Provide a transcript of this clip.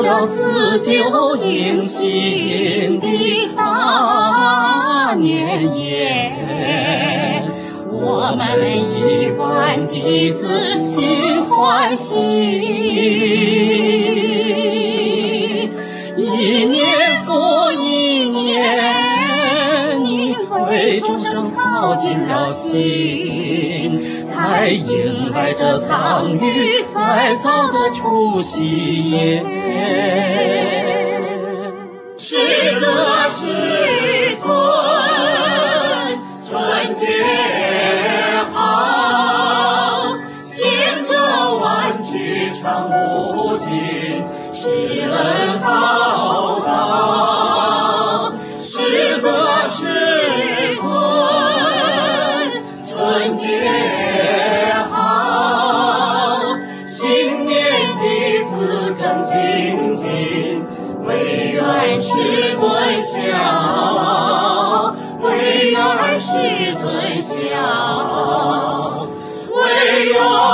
了四九迎新的大年夜，我们亿万弟子心欢喜，一年复一年，你为众生操尽了心，才迎来这苍雨再造的除夕夜。是则是尊，春节好，千歌万曲唱不尽，世恩浩荡。是则是尊，春节好，新年弟子更精进，唯愿世尊孝，唯愿世尊孝，唯愿